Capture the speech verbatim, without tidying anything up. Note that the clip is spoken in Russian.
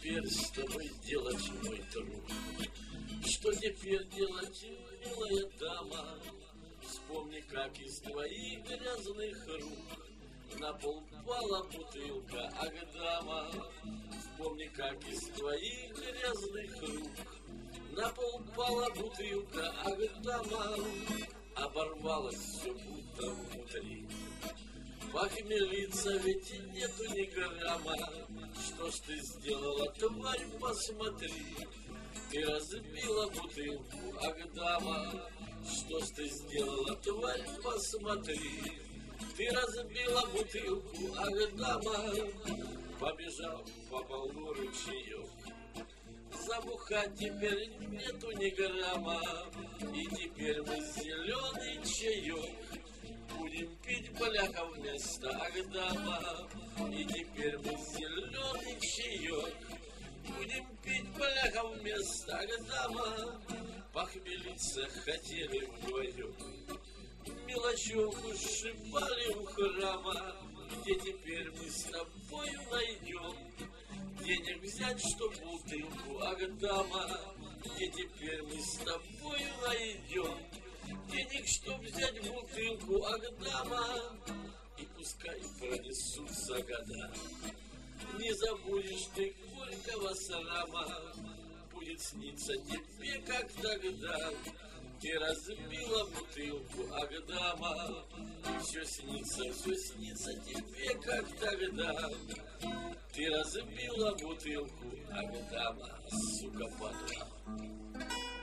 теперь с тобой делать, мой друг? Что теперь делать, милая дама? Вспомни, как из твоих грязных рук на пол пала бутылка, ах, дама. Вспомни, как из твоих грязных рук на пол пала бутылка, ах, дама. Оборвалось все будто внутри. Похмелиться ведь нету ни грамма. Что ж ты сделала, тварь, посмотри. Ты разбила бутылку, ах, дама. Что ж ты сделала, тварь, посмотри. Ты разбила бутылку, ах, дама. Побежал по полу ручеек. Забухать теперь нету ни грамма. И теперь мы зеленый чаек будем пить, бляха, вместо, ах, дама. И теперь мы зеленый чаек будем пить, бляха, вместо, ах, дама. Похмелиться хотели вдвоем, мелочевку сшибали у храма. Где теперь мы с тобою найдем денег взять, чтоб бутылку, ах, дама? Где теперь мы с тобою найдем денег, чтоб взять бутылку, ах, дама? И пускай пронесутся года, не забудешь ты горького срама. Будет сниться тебе, как тогда ты разбила бутылку, ах, дама. И все снится, все снится тебе, как тогда ты разбила бутылку, ах, дама, сука, подра.